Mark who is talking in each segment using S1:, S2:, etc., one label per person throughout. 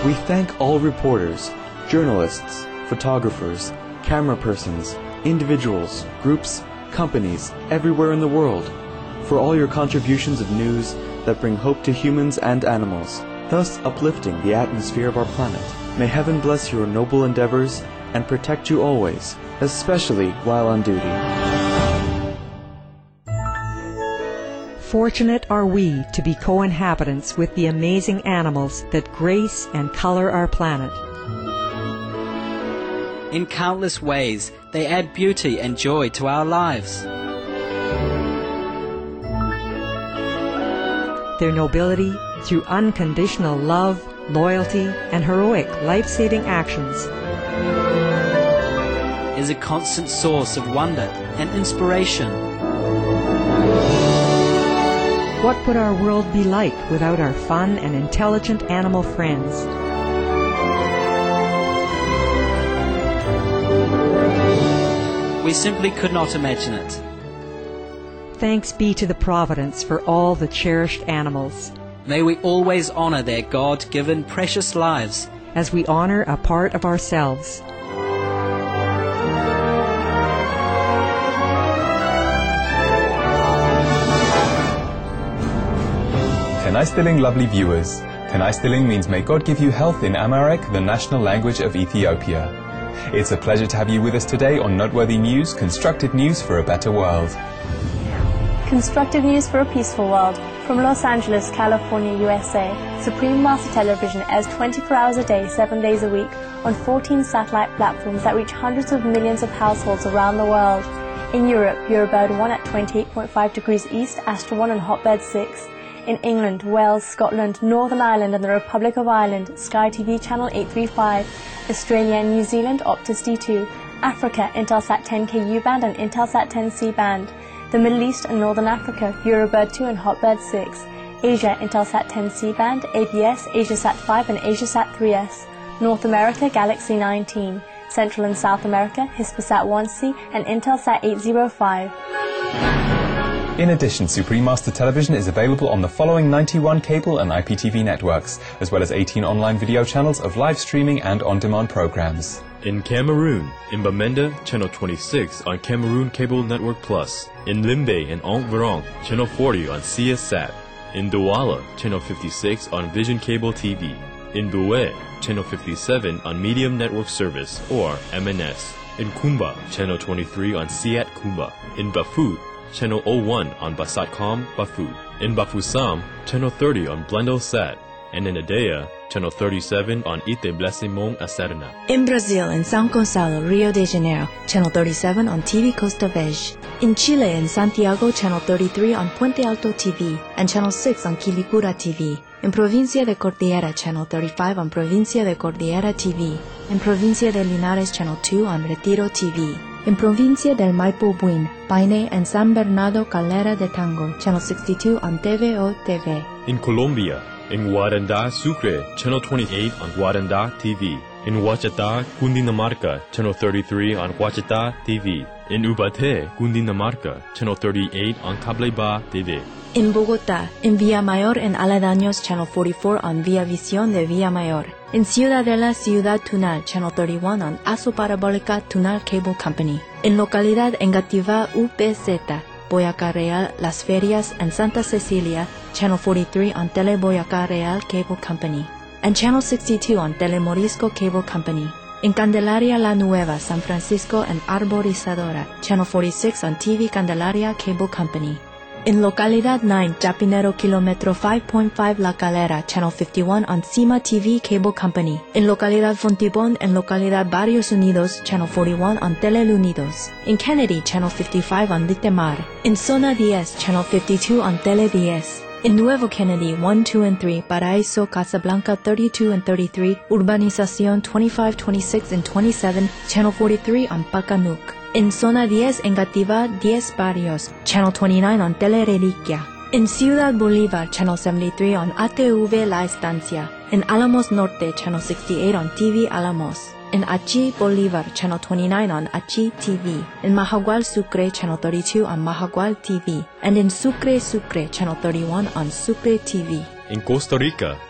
S1: We thank all reporters, journalists, photographers, camera persons, individuals, groups, companies, everywhere in the world, for all your contributions of news that bring hope to humans and animals, thus uplifting the atmosphere of our planet. May heaven bless your noble endeavors and protect you always, especially while on duty.
S2: Fortunate are we to be co-inhabitants with the amazing animals that grace and color our planet.
S3: In countless ways, they add beauty and joy to our lives.
S2: Their nobility, through unconditional love, loyalty, and heroic life-saving actions,
S3: is a constant source of wonder and inspiration.
S2: What would our world be like without our fun and intelligent animal friends?
S3: We simply could not imagine it.
S2: Thanks be to the Providence for all the cherished animals.
S3: May we always honor their God-given precious lives
S2: as we honor a part of ourselves.
S4: Tanai Stiling, lovely viewers. Tanai Stiling means may God give you health in Amharic, the national language of Ethiopia. It's a pleasure to have you with us today on Noteworthy News, Constructive News for a Better World.
S5: Constructive news for a peaceful world. From Los Angeles, California, USA, Supreme Master Television airs 24 hours a day, 7 days a week, on 14 satellite platforms that reach hundreds of millions of households around the world. In Europe, Eurobird 1 at 28.5 degrees east, Astra 1 and Hotbird 6. In England, Wales, Scotland, Northern Ireland and the Republic of Ireland, Sky TV channel 835. Australia and New Zealand, Optus D2. Africa, Intelsat 10K U-band and Intelsat 10C band. The Middle East and Northern Africa, Eurobird 2 and Hotbird 6. Asia, Intelsat 10C band, ABS, Asiasat 5 and Asiasat 3S. North America, Galaxy 19. Central and South America, Hispasat 1C and Intelsat 805.
S4: In addition, Supreme Master Television is available on the following 91 cable and IPTV networks, as well as 18 online video channels of live streaming and on-demand programs.
S6: In Cameroon, in Bamenda, Channel 26 on Cameroon Cable Network Plus. In Limbe and Environs, Channel 40 on CS-SAT. In Douala, Channel 56 on Vision Cable TV. In Boué, Channel 57 on Medium Network Service, or MNS. In Kumba, Channel 23 on Siat Kumba. In Bafut, Channel 01 on Basatcom Bafut. In Bafoussam, Channel 30 on Blendelsat. And in Adea, Channel 37 on Ite-Blessing-Mong Acerna.
S7: In Brazil, in São Gonçalo, Rio de Janeiro, Channel 37 on TV Costa Verde. In Chile, in Santiago, Channel 33 on Puente Alto TV and Channel 6 on Quilicura TV. In Provincia de Cordillera, Channel 35 on Provincia de Cordillera TV. In Provincia de Linares, Channel 2 on Retiro TV. In Provincia del Maipo Buin, Paine and San Bernardo Calera de Tango, Channel 62 on TVO TV.
S6: In Colombia, in Guaranda, Sucre, Channel 28 on Guaranda TV. In Huachata, Cundinamarca, Channel 33 on Huachata TV. In Ubaté, Cundinamarca, Channel 38 on Cableba TV.
S7: In Bogotá, in Villamayor and Aledaños, Channel 44 on Via Visión de Villamayor. In Ciudadela, Ciudad Tunal, Channel 31 on Aso Parabólica Tunal Cable Company. In Localidad Engativá, UPZ, Boyacá Real, Las Ferias, and Santa Cecilia, Channel 43 on Tele Boyacá Real Cable Company. And Channel 62 on Telemorisco Cable Company. In Candelaria La Nueva, San Francisco and Arborizadora, Channel 46 on TV Candelaria Cable Company. In Localidad 9, Chapinero Kilómetro 5.5 La Calera, Channel 51 on Cima TV Cable Company. In Localidad Fontibón and Localidad Barrios Unidos, Channel 41 on Teleunidos. In Kennedy, Channel 55 on Litemar. In Zona 10, Channel 52 on Tele 10. In Nuevo Kennedy, 1, 2, and 3, Paraíso, Casablanca 32 and 33, Urbanización 25, 26, and 27, Channel 43 on Pacanuc. In Zona 10, Engativá 10 Barrios, Channel 29 on Tele Reliquia. In Ciudad Bolívar, Channel 73 on ATV La Estancia. In Alamos Norte, Channel 68 on TV Alamos. In Achi Bolívar, Channel 29 on Achi TV. In Mahagual Sucre, Channel 32 on Mahagual TV. And in Sucre, Channel 31 on Sucre TV.
S6: In Costa Rica,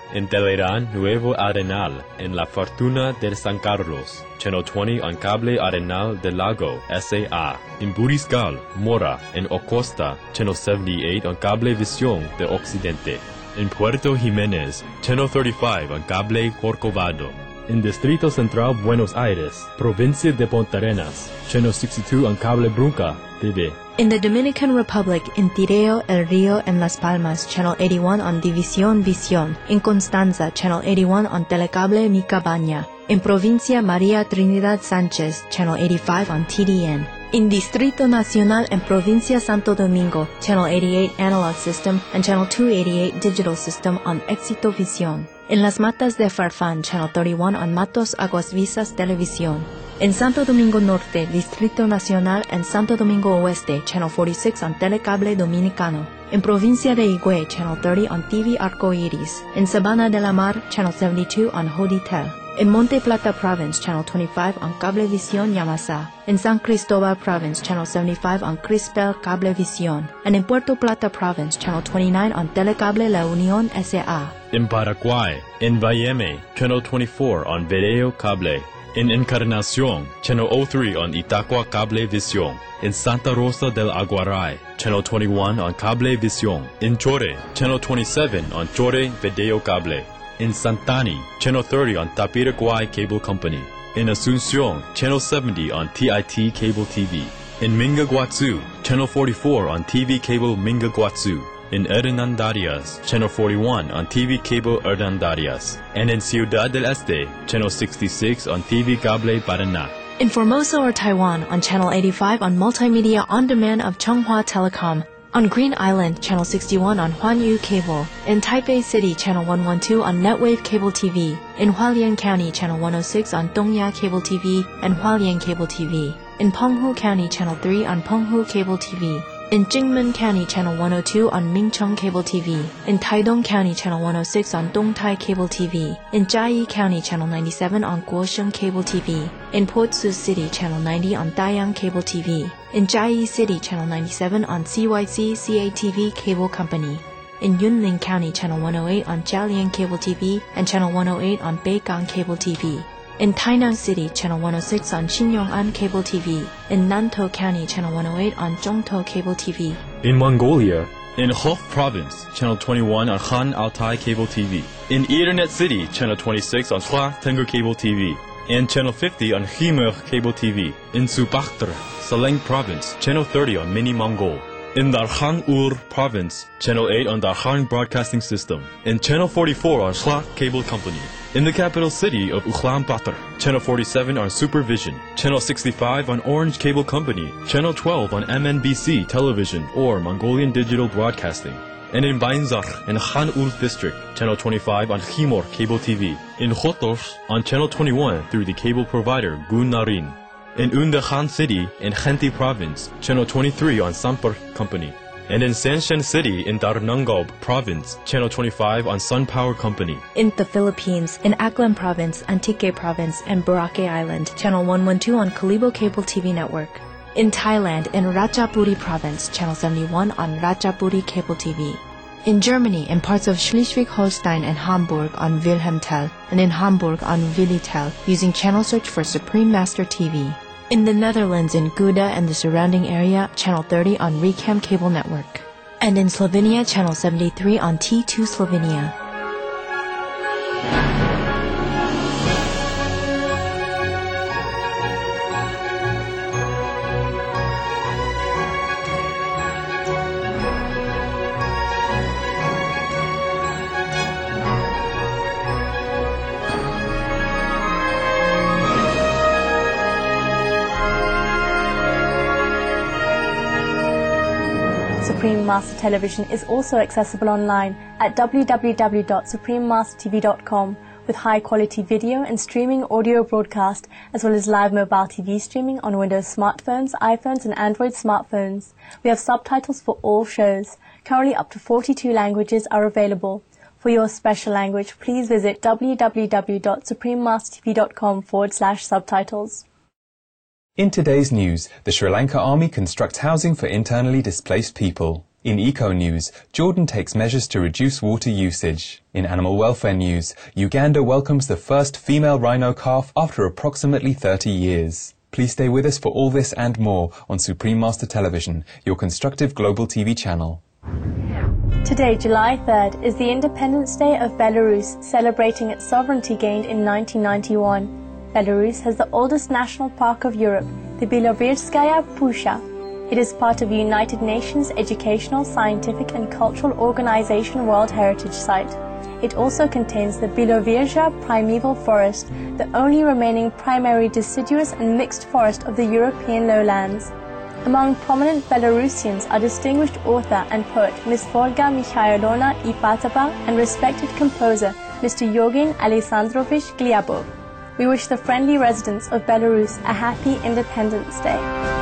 S6: In Teleran Nuevo Arenal, in La Fortuna de San Carlos, Channel 20 on Cable Arenal del Lago, SAA. In Buriscal, Mora, in Ocosta, Channel 78 on Cable Visión de Occidente. In Puerto Jiménez, Channel 35 on Cable Corcovado. In Distrito Central, Buenos Aires, Provincia de Puntarenas, Channel 62 on Cable Brunca TV.
S7: In the Dominican Republic, in Tireo, El Rio, and Las Palmas, Channel 81 on División Visión. In Constanza, Channel 81 on Telecable Mi Cabaña. In Provincia María Trinidad Sánchez, Channel 85 on TDN. In Distrito Nacional and Provincia Santo Domingo, Channel 88 Analog System and Channel 288 Digital System on Éxito Visión. In Las Matas de Farfán, Channel 31 on Matos Aguas Visas Televisión. In Santo Domingo Norte, Distrito Nacional and Santo Domingo Oeste, Channel 46 on Telecable Dominicano. In Provincia de Higüey, Channel 30 on TV Arco Iris. In Sabana de la Mar, Channel 72 on Hoditel. In Monte Plata Province, Channel 25 on Cablevisión Yamasa. In San Cristobal Province, Channel 75 on Crispel Cablevisión. And in Puerto Plata Province, Channel 29 on Telecable La Unión S.A.
S6: In Paraguay, in Bayeme, Channel 24 on Video Cable. In Encarnación, Channel 03 on Itacua Cablevisión. In Santa Rosa del Aguaray, Channel 21 on Cablevisión. In Chore, Channel 27 on Chore Video Cable. In Santani, Channel 30 on Tapiraguay Cable Company. In Asunción, Channel 70 on TIT Cable TV. In Mingaguazú, Channel 44 on TV Cable Mingaguazú. In Hernandarias, Channel 41 on TV Cable Hernandarias. And in Ciudad del Este, Channel 66 on TV Cable Paraná.
S7: In Formosa or Taiwan, on Channel 85 on Multimedia On Demand of Chunghwa Telecom. On Green Island, Channel 61 on Huanyu Cable. In Taipei City, Channel 112 on Netwave Cable TV. In Hualien County, Channel 106 on Dongya Cable TV and Hualien Cable TV. In Penghu County, Channel 3 on Penghu Cable TV. In Jingmen County, Channel 102 on Mingcheng Cable TV. In Taidong County, Channel 106 on Dongtai Cable TV. In Jiayi County, Channel 97 on Guosheng Cable TV. In Port-Sus City, Channel 90 on Dayang Cable TV. In Jiayi City, Channel 97 on CYC CATV Cable Company. In Yunlin County, Channel 108 on Jialian Cable TV and Channel 108 on Beigang Cable TV. In Tainan City, Channel 106 on Xinyongan Cable TV. In Nantou County, Channel 108 on Zhongtou Cable TV.
S6: In Mongolia, in Hof Province, Channel 21 on Han Altai Cable TV. In Ethernet City, Channel 26 on Hua Tengger Cable TV. And Channel 50 on Khmer Cable TV. In Subakhtr, Saleng Province, Channel 30 on Mini Mongol. In Darkhan Ur Province, Channel 8 on Darkhan Broadcasting System. And Channel 44 on Hua Cable Company. In the capital city of Ulaanbaatar, Channel 47 on Supervision, Channel 65 on Orange Cable Company, Channel 12 on MNBC Television or Mongolian Digital Broadcasting. And in Bainzar in Khan Ulf District, Channel 25 on Khimor Cable TV. In Khotos on Channel 21 through the cable provider Gun Narin. In Unda Khan City in Khenti Province, Channel 23 on Sampur Company. And in Sanshan City in Darnangob Province, Channel 25 on Sun Power Company.
S7: In the Philippines, in Aklan Province, Antique Province, and Boracay Island, Channel 112 on Kalibo Cable TV Network. In Thailand, in Ratchaburi Province, Channel 71 on Ratchaburi Cable TV. In Germany, in parts of Schleswig-Holstein and Hamburg on Wilhelmtel, and in Hamburg on Willitel, using channel search for Supreme Master TV. In the Netherlands, in Gouda and the surrounding area, Channel 30 on Recam Cable Network. And in Slovenia, Channel 73 on T2 Slovenia.
S5: Supreme Master Television is also accessible online at www.suprememastertv.com with high-quality video and streaming audio broadcast, as well as live mobile TV streaming on Windows smartphones, iPhones and Android smartphones. We have subtitles for all shows. Currently up to 42 languages are available. For your special language, please visit www.suprememastertv.com/subtitles.
S4: In today's news, the Sri Lanka Army constructs housing for internally displaced people. In eco news, Jordan takes measures to reduce water usage. In animal welfare news, Uganda welcomes the first female rhino calf after approximately 30 years. Please stay with us for all this and more on Supreme Master Television, your constructive global TV channel.
S5: Today, July 3rd, is the Independence Day of Belarus, celebrating its sovereignty gained in 1991. Belarus has the oldest national park of Europe, the Bilovirskaya Pusha. It is part of the United Nations Educational, Scientific and Cultural Organization World Heritage Site. It also contains the Bilovirja Primeval Forest, the only remaining primary deciduous and mixed forest of the European lowlands. Among prominent Belarusians are distinguished author and poet Ms. Volga Mikhailovna Ipatova and respected composer Mr. Yogin Alexandrovich Gliabov. We wish the friendly residents of Belarus a happy Independence Day.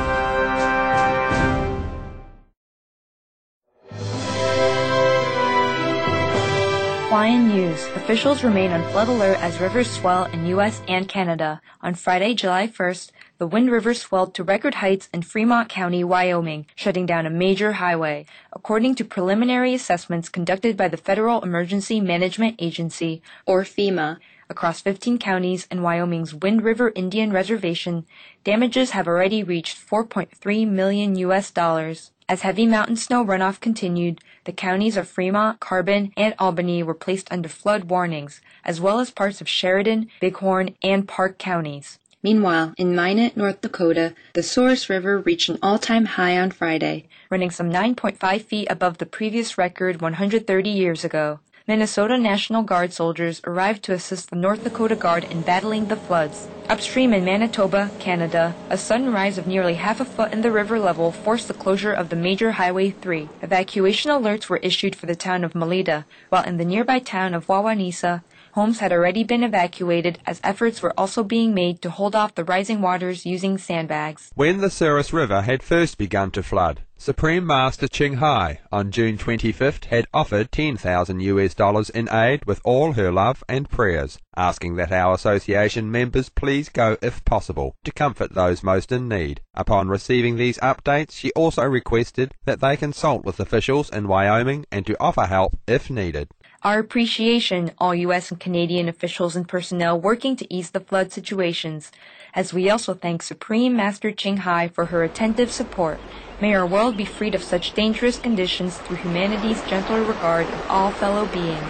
S7: Flying news. Officials remain on flood alert as rivers swell in U.S. and Canada. On Friday, July 1st, the Wind River swelled to record heights in Fremont County, Wyoming, shutting down a major highway. According to preliminary assessments conducted by the Federal Emergency Management Agency, or FEMA, across 15 counties in Wyoming's Wind River Indian Reservation, damages have already reached $4.3 million US. As heavy mountain snow runoff continued, the counties of Fremont, Carbon, and Albany were placed under flood warnings, as well as parts of Sheridan, Bighorn, and Park counties. Meanwhile, in Minot, North Dakota, the Souris River reached an all-time high on Friday, running some 9.5 feet above the previous record 130 years ago. Minnesota National Guard soldiers arrived to assist the North Dakota Guard in battling the floods. Upstream in Manitoba, Canada, a sudden rise of nearly half a foot in the river level forced the closure of the major Highway 3. Evacuation alerts were issued for the town of Melita, while in the nearby town of Wawanesa, homes had already been evacuated as efforts were also being made to hold off the rising waters using sandbags.
S8: When the Souris River had first begun to flood, Supreme Master Ching Hai on June 25th had offered $10,000 in aid with all her love and prayers, asking that our association members please go if possible to comfort those most in need. Upon receiving these updates, she also requested that they consult with officials in Wyoming and to offer help if needed.
S7: Our appreciation, all U.S. and Canadian officials and personnel working to ease the flood situations, as we also thank Supreme Master Ching Hai for her attentive support. May our world be freed of such dangerous conditions through humanity's gentler regard of all fellow beings.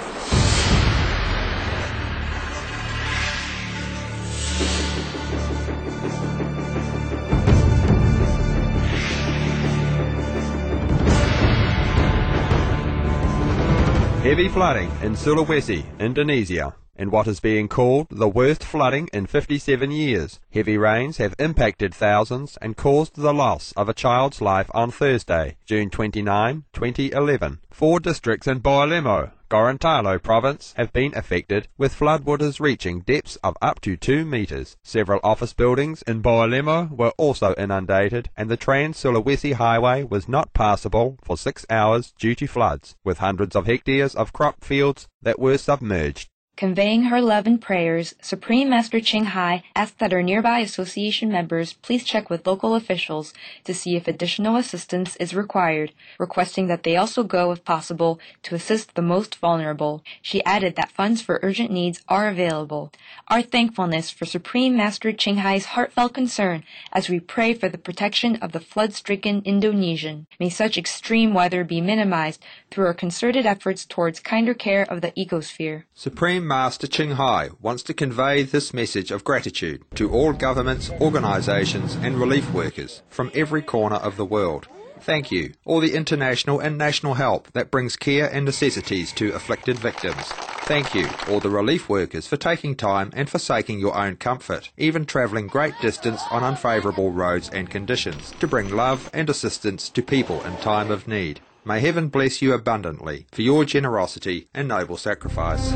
S8: Heavy flooding in Sulawesi, Indonesia, in what is being called the worst flooding in 57 years. Heavy rains have impacted thousands and caused the loss of a child's life on Thursday, June 29, 2011. 4 districts in Boalemo, Gorontalo province have been affected, with floodwaters reaching depths of up to 2 meters. Several office buildings in Boalemo were also inundated, and the Trans-Sulawesi Highway was not passable for 6 hours due to floods, with hundreds of hectares of crop fields that were submerged.
S7: Conveying her love and prayers, Supreme Master Ching Hai asked that our nearby association members please check with local officials to see if additional assistance is required, requesting that they also go, if possible, to assist the most vulnerable. She added that funds for urgent needs are available. Our thankfulness for Supreme Master Ching Hai's heartfelt concern as we pray for the protection of the flood-stricken Indonesian. May such extreme weather be minimized through our concerted efforts towards kinder care of the ecosphere.
S8: Supreme Master Ching Hai wants to convey this message of gratitude to all governments, organizations and relief workers from every corner of the world. Thank you, all the international and national help that brings care and necessities to afflicted victims. Thank you, all the relief workers, for taking time and forsaking your own comfort, even travelling great distance on unfavourable roads and conditions, to bring love and assistance to people in time of need. May heaven bless you abundantly for your generosity and noble sacrifice.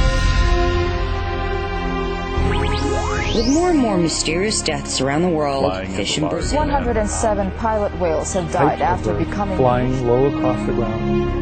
S9: With more and more mysterious deaths around the world, fish in Brazil.
S10: 107 pilot whales have died after becoming
S11: flying low across the ground.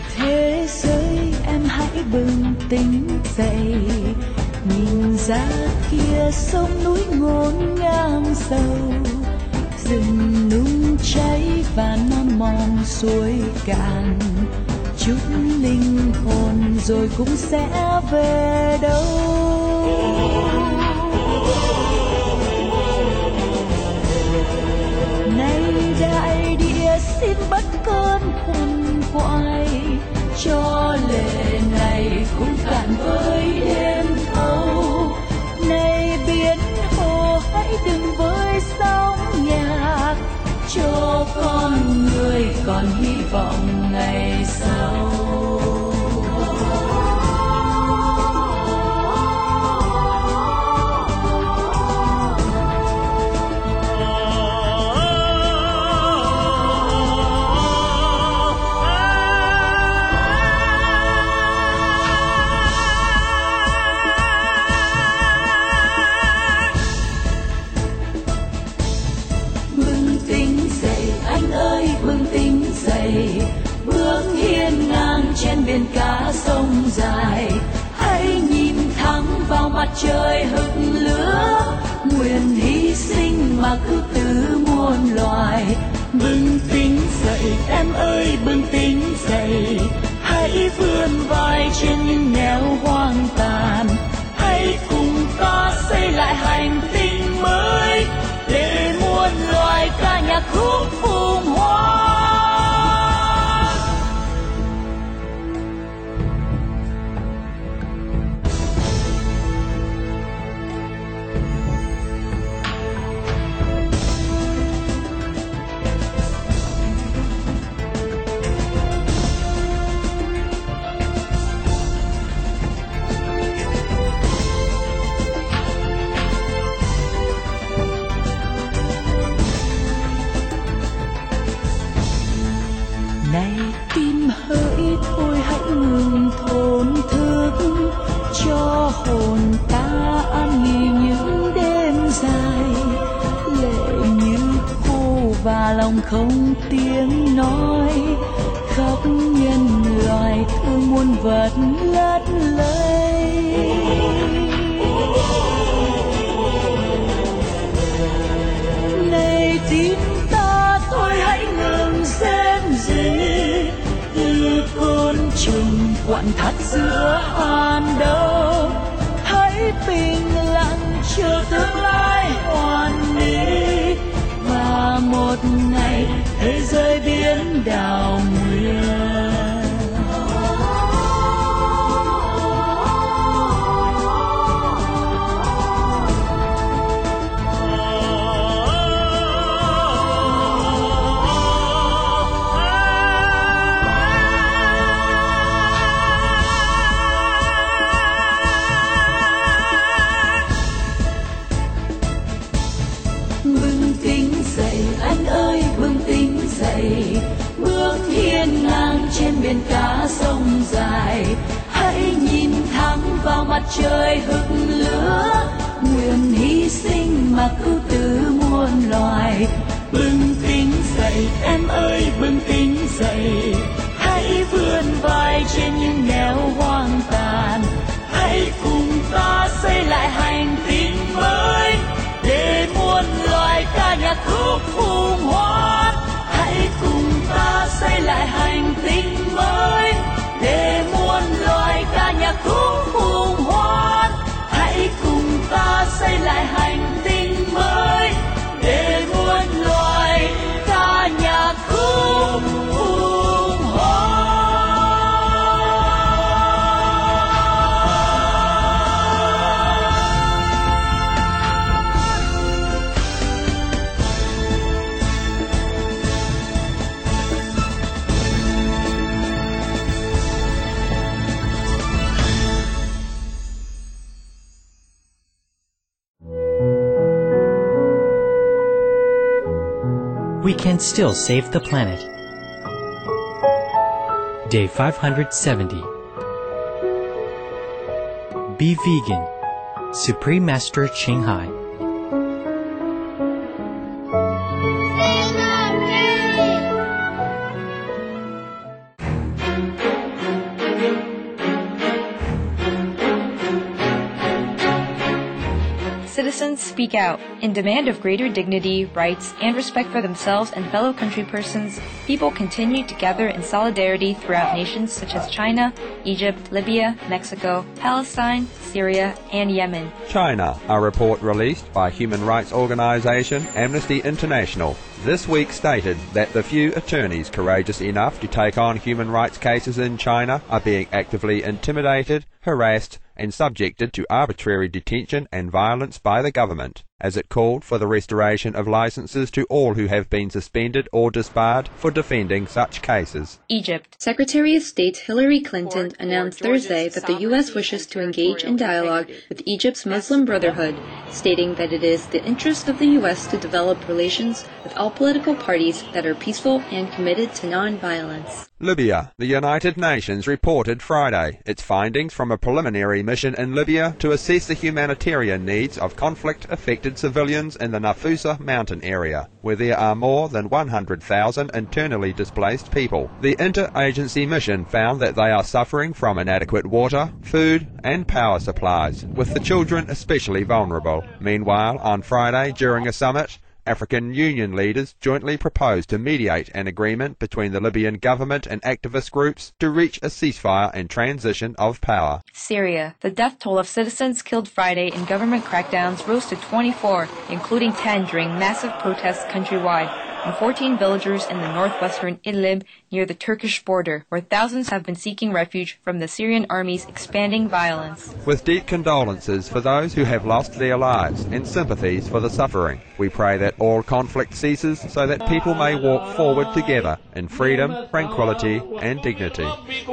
S12: thế giới em hãy bừng tỉnh dậy, nhìn ra kia sông núi ngổn ngang sâu, rừng nung cháy và non mòn suối cạn, chút linh hồn rồi cũng sẽ về đâu. Nay đại địa xin bất cơn quằn quại, cho lệ này cũng cạn với đêm thâu. Này biển hồ hãy đừng với sóng nhạc, cho con người còn hy vọng ngày sau. Trên biển cả sông dài, hãy nhìn thẳng vào mặt trời hừng lửa, nguyện hy sinh mà cứu tử muôn loài. Bừng tỉnh dậy em ơi, bừng tỉnh dậy, hãy vươn vai trên những nẻo hoang tàn, hãy cùng ta xây lại hành tinh mới, để muôn loài ca nhạc khúc phùng hoa. Hồn ta an nghỉ những đêm dài, lệ như khô và lòng không tiếng nói, khắp nhân loại thương muôn vật lất lây. Này tim ta thôi hãy ngừng rên rỉ, như côn trùng quặn thắt giữa hàn đâu. Hãy bình lặng chờ tương lai hoàn mỹ, và một ngày thế giới biến đảo nguyên. Trên biển cả sông dài, hãy nhìn thẳng vào mặt trời hừng lửa, nguyện hy sinh mà cứu tử muôn loài. Bừng tỉnh dậy em ơi, bừng tỉnh dậy, hãy vươn vai trên những nẻo hoang tàn, hãy cùng ta xây lại hành tinh mới, để muôn loài ca nhạc khúc phùng hoan. Hãy cùng ta xây lại hành tinh mới, để muôn loài ca nhạc khúc phùng hoan. Hãy cùng ta xây lại hành tinh mới, để muôn loài ca nhạc khúc phùng hoan.
S13: We can still save the planet. Day 570. Be vegan. Supreme Master Ching Hai.
S14: Citizens speak out. In demand of greater dignity, rights, and respect for themselves and fellow country persons, people continue to gather in solidarity throughout nations such as China, Egypt, Libya, Mexico, Palestine, Syria, and Yemen.
S8: China, a report released by human rights organization Amnesty International this week stated that the few attorneys courageous enough to take on human rights cases in China are being actively intimidated, harassed, and subjected to arbitrary detention and violence by the government, as it called for the restoration of licenses to all who have been suspended or disbarred for defending such cases.
S15: Egypt. Secretary of State Hillary Clinton announced Thursday that the U.S. wishes to engage in dialogue with Egypt's Muslim Brotherhood, stating that it is the interest of the U.S. to develop relations with all political parties that are peaceful and committed to non-violence.
S8: Libya. The United Nations reported Friday its findings from a preliminary mission in Libya to assess the humanitarian needs of conflict-affected civilians in the Nafusa mountain area, where there are more than 100,000 internally displaced people. The interagency mission found that they are suffering from inadequate water, food, and power supplies, with the children especially vulnerable. Meanwhile, on Friday, during a summit, African Union leaders jointly proposed to mediate an agreement between the Libyan government and activist groups to reach a ceasefire and transition of power.
S14: Syria. The death toll of citizens killed Friday in government crackdowns rose to 24, including 10 during massive protests countrywide, and 14 villagers in the northwestern Idlib near the Turkish border, where thousands have been seeking refuge from the Syrian army's expanding violence.
S8: With deep condolences for those who have lost their lives and sympathies for the suffering, we pray that all conflict ceases so that people may walk forward together in freedom, tranquility, and dignity.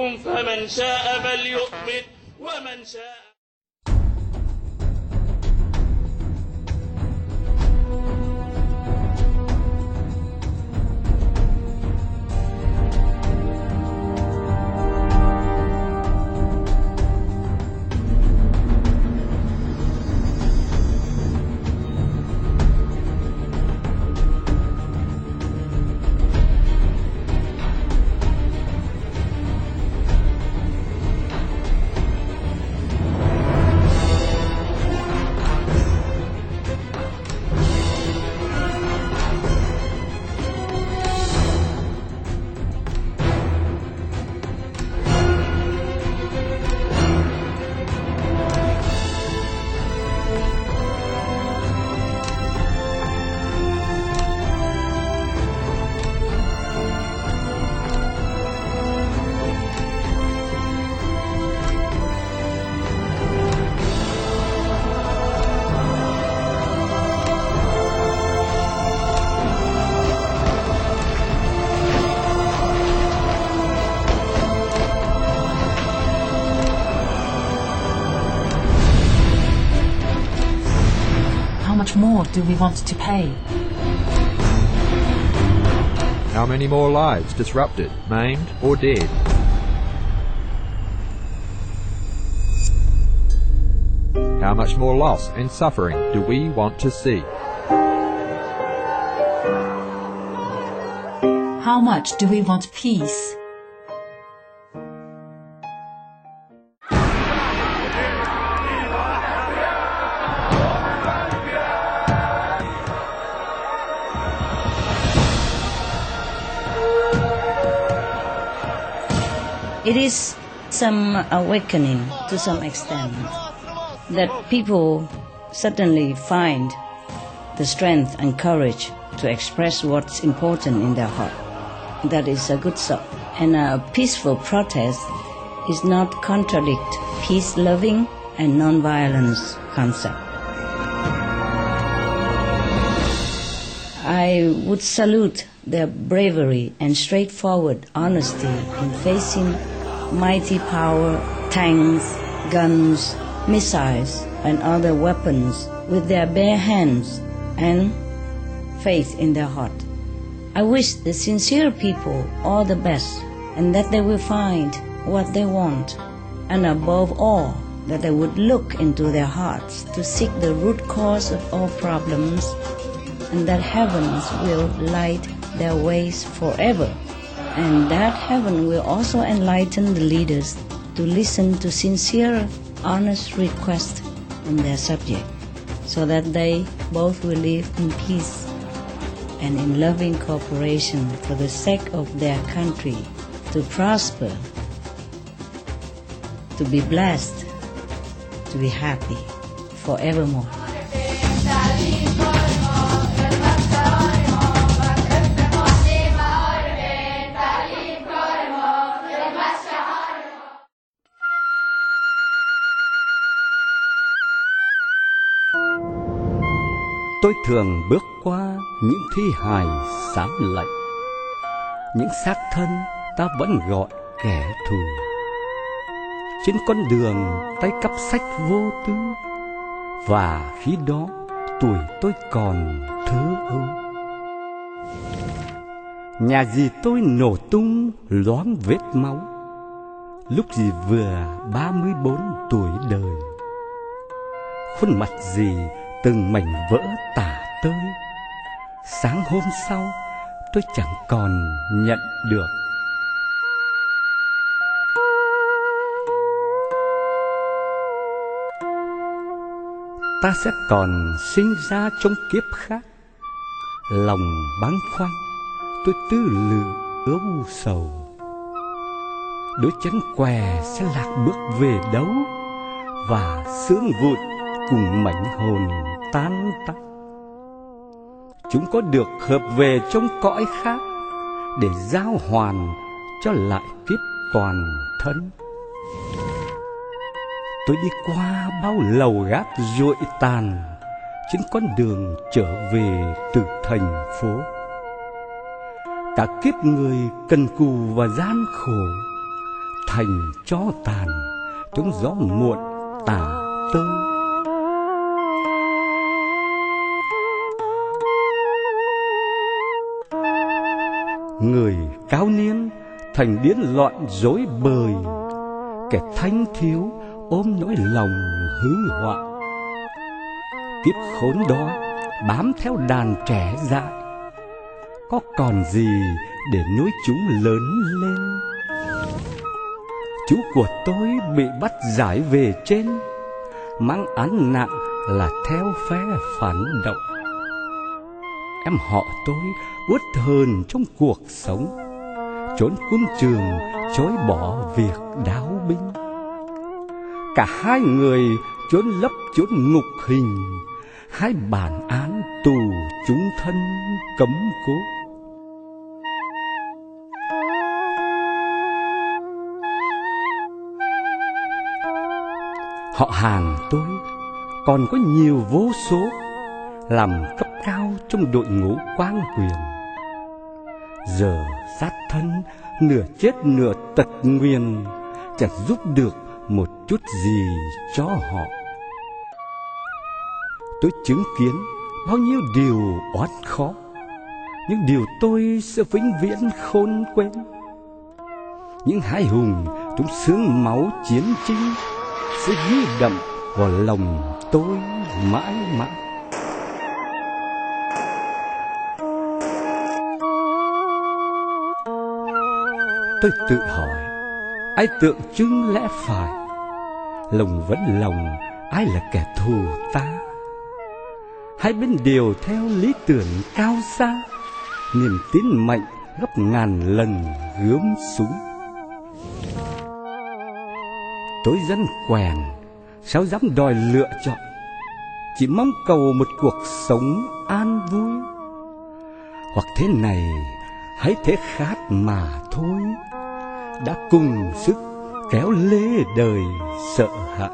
S16: How much more do we want to pay?
S8: How many more lives disrupted, maimed, or dead? How much more loss and suffering do we want to see?
S16: How much do we want peace?
S9: It is some awakening to some extent that people suddenly find the strength and courage to express what's important in their heart. That is a good sign. And a peaceful protest is not contradict peace-loving and non-violence concept. I would salute their bravery and straightforward honesty in facing mighty power, tanks, guns, missiles, and other weapons with their bare hands and faith in their heart. I wish the sincere people all the best, and that they will find what they want, and above all, that they would look into their hearts to seek the root cause of all problems, and that heavens will light their ways forever, and that heaven will also enlighten the leaders to listen to sincere, honest requests from their subject, so that they both will live in peace and in loving cooperation for the sake of their country, to prosper, to be blessed, to be happy forevermore.
S17: Tôi thường bước qua những thi hài xám lạnh, những xác thân ta vẫn gọi kẻ thù. Trên con đường tay cắp sách vô tư, và khi đó tuổi tôi còn thơ ấu. Nhà dì tôi nổ tung loáng vết máu, lúc dì vừa 34 tuổi đời. Khuôn mặt dì từng mảnh vỡ tả tơi. Sáng hôm sau tôi chẳng còn nhận được. Ta sẽ còn sinh ra trong kiếp khác. Lòng băn khoăn tôi tư lự ưu sầu. Đôi chân què sẽ lạc bước về đâu, và xương vụn cùng mảnh hồn tan tách. Chúng có được hợp về trong cõi khác, để giao hoàn cho lại kiếp toàn thân. Tôi đi qua bao lầu gác ruội tàn, trên con đường trở về từ thành phố. Cả kiếp người cần cù và gian khổ, thành tro tàn trong gió muộn tả tơi. Người cao niên thành điên loạn rối bời, kẻ thanh thiếu ôm nỗi lòng hư hoại. Kiếp khốn đó bám theo đàn trẻ dại, có còn gì để nuôi chúng lớn lên. Chú của tôi bị bắt giải về trên, mang án nặng là theo phe phản động. Em họ tôi uất hờn trong cuộc sống, trốn quân trường chối bỏ việc đáo binh. Cả hai người trốn lấp trốn ngục hình, hai bản án tù chung thân cấm cố. Họ hàng tôi còn có nhiều vô số, làm cấp cao trong đội ngũ quan quyền. Giờ sát thân nửa chết nửa tật nguyền, chẳng giúp được một chút gì cho họ. Tôi chứng kiến bao nhiêu điều oán khó, những điều tôi sẽ vĩnh viễn khôn quên. Những hãi hùng trong xương máu chiến tranh sẽ ghi đậm vào lòng tôi mãi mãi. Tôi tự hỏi, ai tượng trưng lẽ phải? Lòng vẫn lòng, ai là kẻ thù ta? Hai bên đều theo lý tưởng cao xa, niềm tin mạnh gấp ngàn lần gươm súng. Tôi dân quèn, sao dám đòi lựa chọn, chỉ mong cầu một cuộc sống an vui. Hoặc thế này, hay thế khác mà thôi, đã cùng sức kéo lê đời sợ hãi.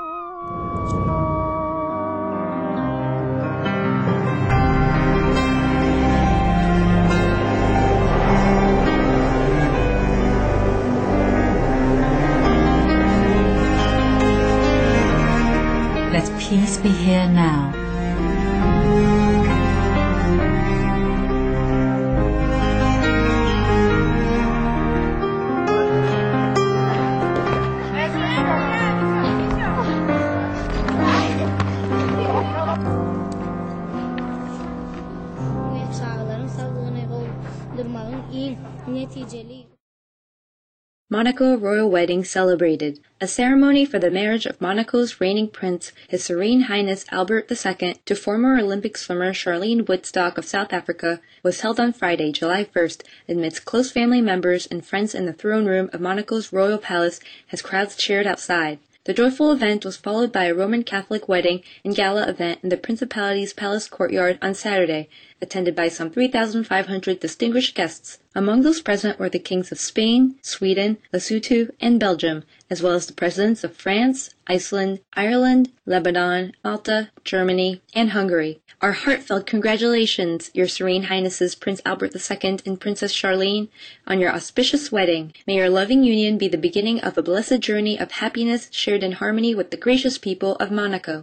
S16: Let peace be here now.
S18: Sağların sağlığına yol durmanın iyi neticeli
S15: Monaco royal wedding celebrated. A ceremony for the marriage of Monaco's reigning prince, His Serene Highness Albert II, to former Olympic swimmer Charlene Woodstock of South Africa was held on Friday, July 1st, amidst close family members and friends in the throne room of Monaco's royal palace as crowds cheered outside. The joyful event was followed by a Roman Catholic wedding and gala event in the Principality's palace courtyard on Saturday, attended by some 3,500 distinguished guests. Among those present were the kings of Spain, Sweden, Lesotho, and Belgium, as well as the presidents of France, Iceland, Ireland, Lebanon, Malta, Germany, and Hungary. Our heartfelt congratulations, Your Serene Highnesses Prince Albert II and Princess Charlene, on your auspicious wedding. May your loving union be the beginning of a blessed journey of happiness shared in harmony with the gracious people of Monaco.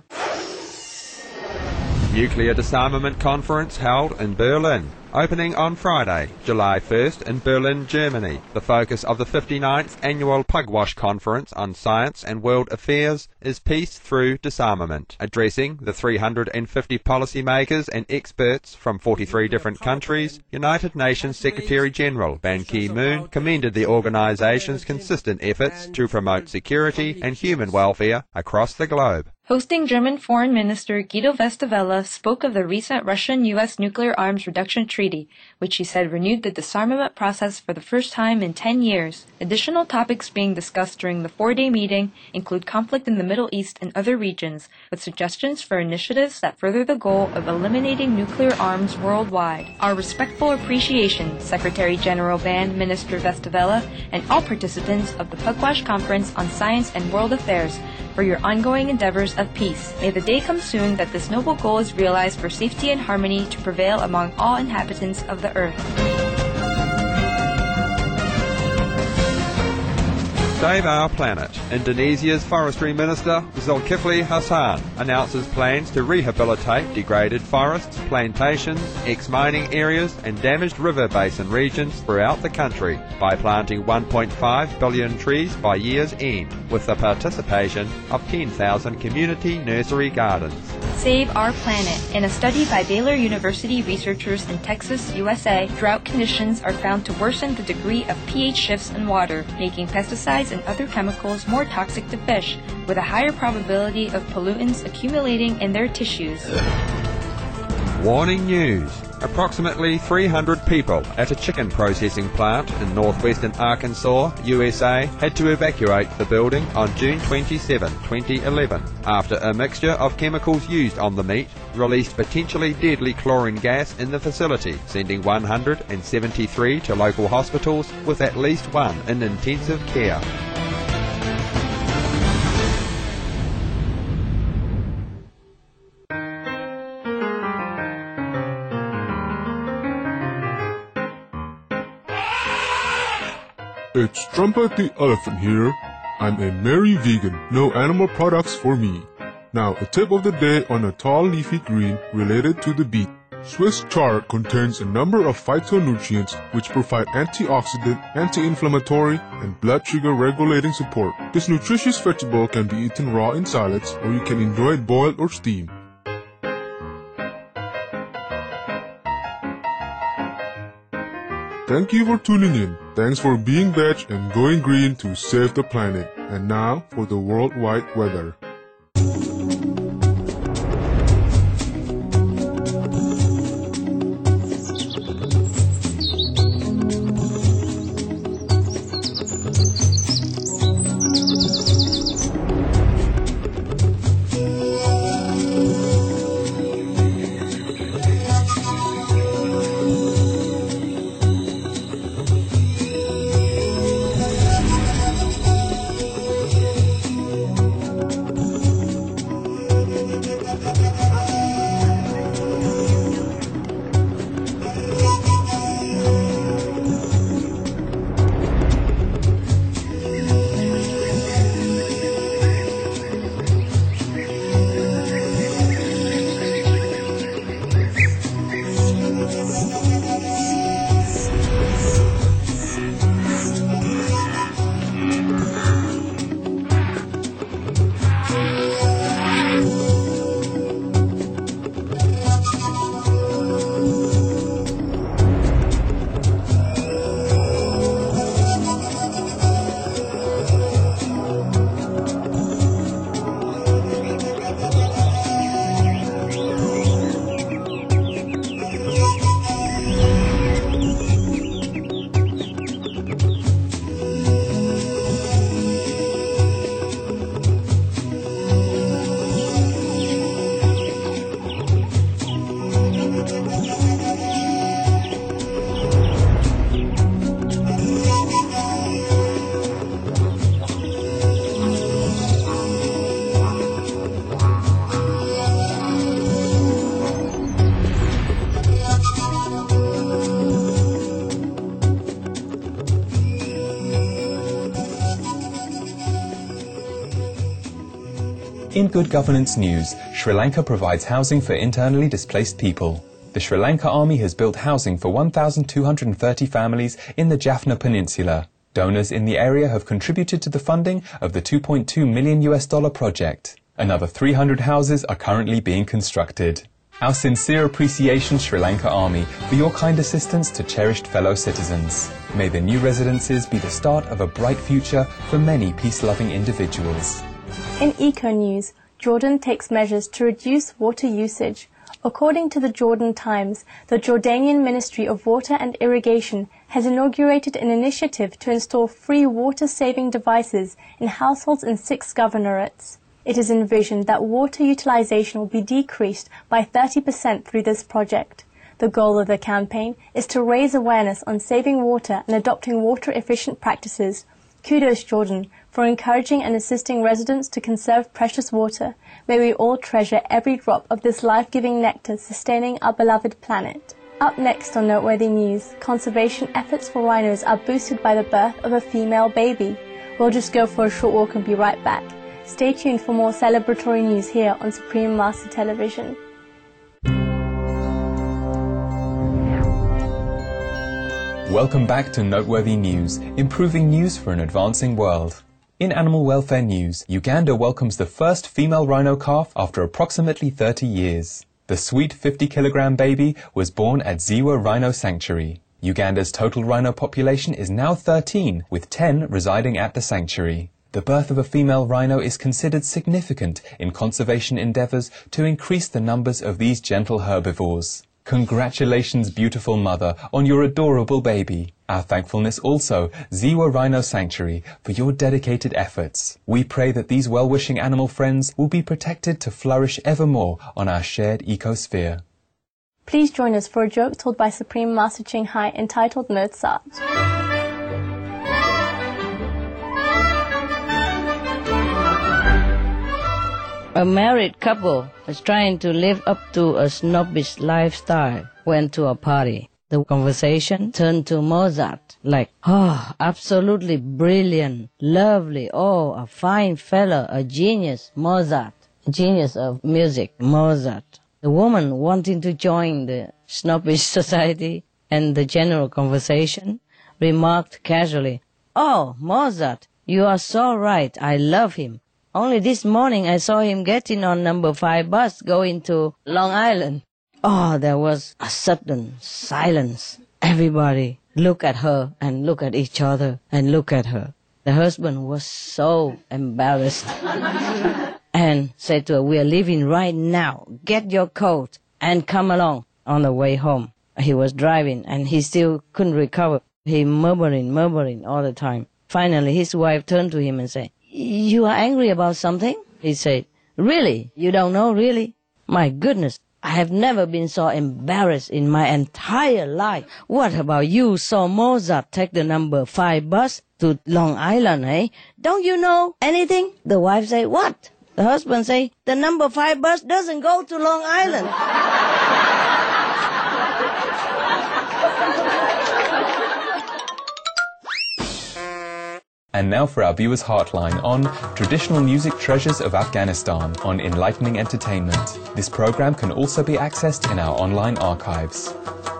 S8: Nuclear Disarmament Conference held in Berlin. Opening on Friday, July 1st in Berlin, Germany. The focus of the 59th Annual Pugwash Conference on Science and World Affairs is Peace Through Disarmament. Addressing the 350 policymakers and experts from 43 different countries, United Nations Secretary-General Ban Ki-moon commended the organization's consistent efforts to promote security and human welfare across the globe.
S14: Hosting German Foreign Minister Guido Westerwelle spoke of the recent Russian-U.S. nuclear arms reduction treaty, which he said renewed the disarmament process for the first time in 10 years. Additional topics being discussed during the 4-day meeting include conflict in the Middle East and other regions, with suggestions for initiatives that further the goal of eliminating nuclear arms worldwide. Our respectful appreciation, Secretary-General Ban Minister Westerwelle, and all participants of the Pugwash Conference on Science and World Affairs for your ongoing endeavors of peace. May the day come soon that this noble goal is realized for safety and harmony to prevail among all inhabitants of the earth.
S8: Save Our Planet. Indonesia's Forestry Minister Zulkifli Hasan announces plans to rehabilitate degraded forests, plantations, ex-mining areas and damaged river basin regions throughout the country by planting 1.5 billion trees by year's end, with the participation of 10,000 community nursery gardens.
S14: Save Our Planet. In a study by Baylor University researchers in Texas, USA, drought conditions are found to worsen the degree of pH shifts in water, making pesticides and other chemicals more toxic to fish, with a higher probability of pollutants accumulating in their tissues.
S8: Warning news. Approximately 300 people at a chicken processing plant in northwestern Arkansas, USA, had to evacuate the building on June 27, 2011, after a mixture of chemicals used on the meat released potentially deadly chlorine gas in the facility, sending 173 to local hospitals with at least one in intensive care.
S18: It's Trumpet the Elephant here. I'm a merry vegan, no animal products for me. Now a tip of the day on a tall leafy green related to the beet. Swiss chard contains a number of phytonutrients which provide antioxidant, anti-inflammatory, and blood sugar regulating support. This nutritious vegetable can be eaten raw in salads or you can enjoy it boiled or steamed. Thank you for tuning in. Thanks for being veg and going green to save the planet. And now for the worldwide weather.
S4: In Good Governance news, Sri Lanka provides housing for internally displaced people. The Sri Lanka Army has built housing for 1,230 families in the Jaffna Peninsula. Donors in the area have contributed to the funding of the $2.2 million project. Another 300 houses are currently being constructed. Our sincere appreciation, Sri Lanka Army, for your kind assistance to cherished fellow citizens. May the new residences be the start of a bright future for many peace-loving individuals.
S5: In Eco News, Jordan takes measures to reduce water usage. According to the Jordan Times, the Jordanian Ministry of Water and Irrigation has inaugurated an initiative to install free water-saving devices in households in 6 governorates. It is envisioned that water utilization will be decreased by 30% through this project. The goal of the campaign is to raise awareness on saving water and adopting water-efficient practices. Kudos, Jordan, for encouraging and assisting residents to conserve precious water. May we all treasure every drop of this life-giving nectar sustaining our beloved planet. Up next on Noteworthy News, conservation efforts for rhinos are boosted by the birth of a female baby. We'll just go for a short walk and be right back. Stay tuned for more celebratory news here on Supreme Master Television.
S4: Welcome back to Noteworthy News, improving news for an advancing world. In animal welfare news, Uganda welcomes the first female rhino calf after approximately 30 years. The sweet 50-kilogram baby was born at Ziwa Rhino Sanctuary. Uganda's total rhino population is now 13, with 10 residing at the sanctuary. The birth of a female rhino is considered significant in conservation endeavors to increase the numbers of these gentle herbivores. Congratulations, beautiful mother, on your adorable baby. Our thankfulness also, Ziwa Rhino Sanctuary, for your dedicated efforts. We pray that these well-wishing animal friends will be protected to flourish evermore on our shared ecosphere.
S5: Please join us for a joke told by Supreme Master Ching Hai entitled Mozart.
S9: A married couple was trying to live up to a snobbish lifestyle, went to a party. The conversation turned to Mozart, like, oh, absolutely brilliant, lovely, oh, a fine fella, a genius, Mozart, genius of music, Mozart. The woman wanting to join the snobbish society and the general conversation remarked casually, oh, Mozart, you are so right, I love him. Only this morning I saw him getting on number 5 bus going to Long Island. Oh, there was a sudden silence. Everybody look at her and look at each other and look at her. The husband was so embarrassed and said to her, we are leaving right now. Get your coat and come along. On the way home, he was driving and he still couldn't recover. He murmuring all the time. Finally, his wife turned to him and said, you are angry about something? He said, really? You don't know, really? My goodness, I have never been so embarrassed in my entire life. What about you saw Mozart take the number 5 bus to Long Island, eh? Don't you know anything? The wife say, what? The husband say, the number 5 bus doesn't go to Long Island.
S4: And now for our viewers' Heartline on Traditional Music Treasures of Afghanistan on Enlightening Entertainment. This program can also be accessed in our online archives.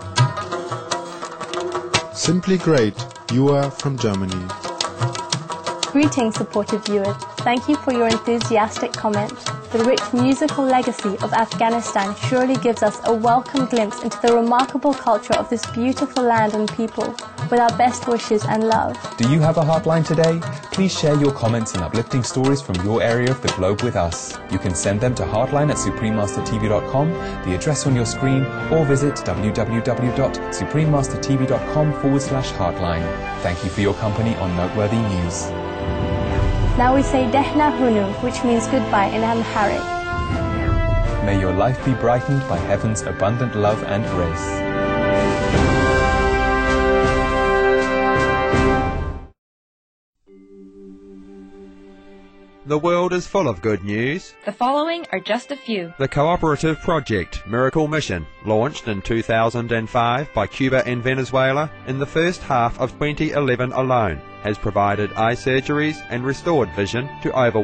S18: Simply great, you are from Germany.
S5: Greetings, supportive viewers. Thank you for your enthusiastic comment. The rich musical legacy of Afghanistan surely gives us a welcome glimpse into the remarkable culture of this beautiful land and people. With our best wishes and love.
S4: Do you have a Heartline today? Please share your comments and uplifting stories from your area of the globe with us. You can send them to heartline@suprememastertv.com, the address on your screen, or visit www.suprememastertv.com/heartline. Thank you for your company on Noteworthy News.
S5: Now we say Dehna Hunu, which means goodbye in Amharic.
S4: May your life be brightened by heaven's abundant love and grace.
S8: The world is full of good news.
S14: The following are just a few.
S8: The cooperative project Miracle Mission, launched in 2005 by Cuba and Venezuela in the first half of 2011 alone, has provided eye surgeries and restored vision to over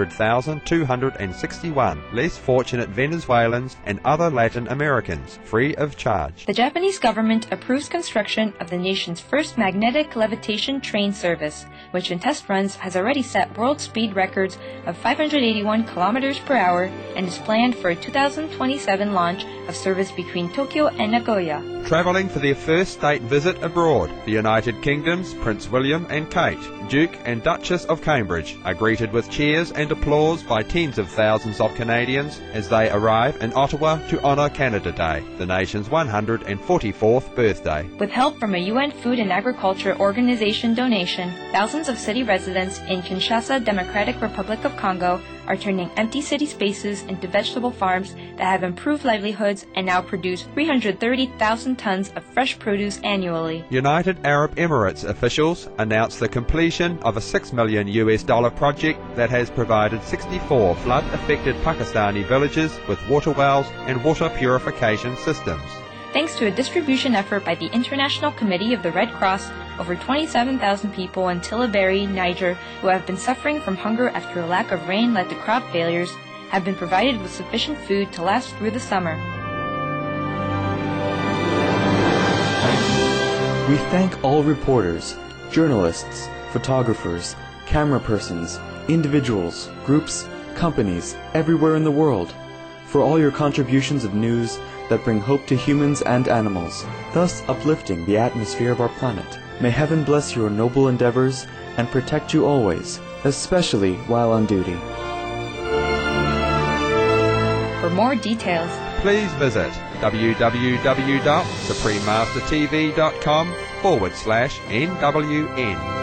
S8: 100,261 less fortunate Venezuelans and other Latin Americans, free of charge.
S14: The Japanese government approves construction of the nation's first magnetic levitation train service, which in test runs has already set world speed records of 581 kilometers per hour and is planned for a 2027 launch of service between Tokyo and Nagoya.
S8: Travelling for their first state visit abroad, the United Kingdom's Prince William and Kate, Duke and Duchess of Cambridge, are greeted with cheers and applause by tens of thousands of Canadians as they arrive in Ottawa to honour Canada Day, the nation's 144th birthday.
S14: With help from a UN Food and Agriculture Organization donation, thousands of city residents in Kinshasa, Democratic Republic of Congo, are turning empty city spaces into vegetable farms that have improved livelihoods and now produce 330,000 tons of fresh produce annually.
S8: United Arab Emirates officials announced the completion of a $6 million project that has provided 64 flood-affected Pakistani villages with water wells and water purification systems.
S14: Thanks to a distribution effort by the International Committee of the Red Cross, over 27,000 people in Tillaberi, Niger, who have been suffering from hunger after a lack of rain led to crop failures, have been provided with sufficient food to last through the summer.
S1: We thank all reporters, journalists, photographers, camera persons, individuals, groups, companies, everywhere in the world, for all your contributions of news that bring hope to humans and animals, thus uplifting the atmosphere of our planet. May heaven bless your noble endeavors and protect you always, especially while on duty.
S14: For more details,
S8: please visit www.suprememastertv.com/NWN.